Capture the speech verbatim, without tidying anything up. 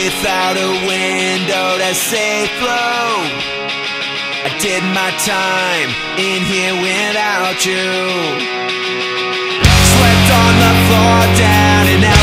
without a window to say flow. I did my time in here without you. Slept on the floor down and out.